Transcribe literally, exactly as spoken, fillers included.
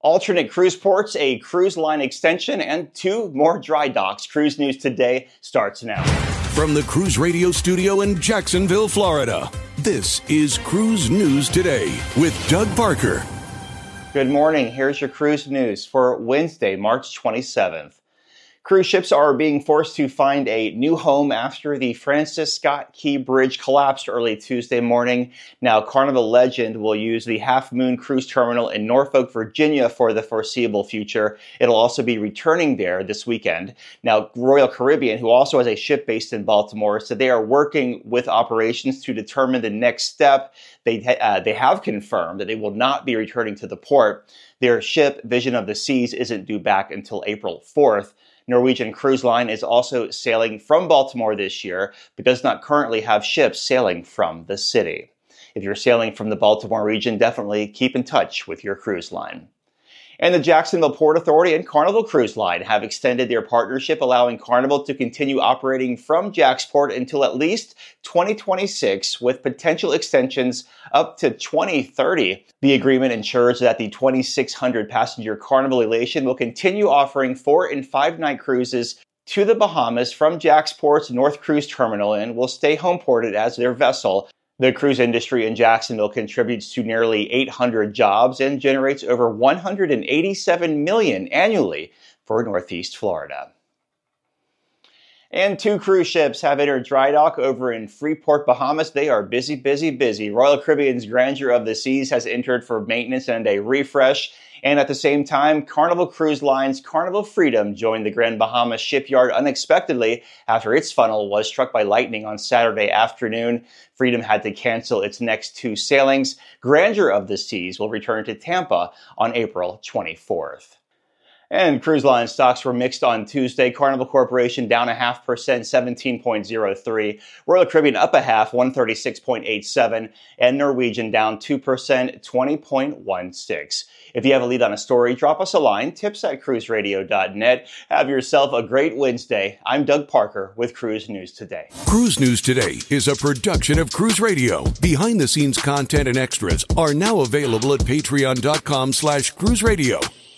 alternate cruise ports, a cruise line extension, and two more dry docks. Cruise News Today starts now. From the Cruise Radio studio in Jacksonville, Florida, this is Cruise News Today with Doug Parker. Good morning. Here's your cruise news for Wednesday, March twenty-seventh. Cruise ships are being forced to find a new home after the Francis Scott Key Bridge collapsed early Tuesday morning. Now, Carnival Legend will use the Half Moon Cruise Terminal in Norfolk, Virginia for the foreseeable future. It'll also be returning there this weekend. Now, Royal Caribbean, who also has a ship based in Baltimore, said they are working with operations to determine the next step. They, uh, they have confirmed that they will not be returning to the port. Their ship, Vision of the Seas, isn't due back until April fourth. Norwegian Cruise Line is also sailing from Baltimore this year, but does not currently have ships sailing from the city. If you're sailing from the Baltimore region, definitely keep in touch with your cruise line. And the Jacksonville Port Authority and Carnival Cruise Line have extended their partnership, allowing Carnival to continue operating from Jacksport until at least twenty twenty-six, with potential extensions up to twenty thirty. The agreement ensures that the twenty-six hundred passenger Carnival Elation will continue offering four and five night cruises to the Bahamas from Jacksport's North Cruise Terminal and will stay home ported as their vessel. The cruise industry in Jacksonville contributes to nearly eight hundred jobs and generates over one hundred eighty-seven million dollars annually for Northeast Florida. And two cruise ships have entered dry dock over in Freeport, Bahamas. They are busy, busy, busy. Royal Caribbean's Grandeur of the Seas has entered for maintenance and a refresh. And at the same time, Carnival Cruise Line's Carnival Freedom joined the Grand Bahama shipyard unexpectedly after its funnel was struck by lightning on Saturday afternoon. Freedom had to cancel its next two sailings. Grandeur of the Seas will return to Tampa on April twenty-fourth. And cruise line stocks were mixed on Tuesday. Carnival Corporation down a half percent, seventeen point zero three. Royal Caribbean up a half, one thirty-six point eight seven. And Norwegian down two percent, twenty point one six. If you have a lead on a story, drop us a line, tips at cruise radio dot net. Have yourself a great Wednesday. I'm Doug Parker with Cruise News Today. Cruise News Today is a production of Cruise Radio. Behind-the-scenes content and extras are now available at patreon dot com slash cruise radio.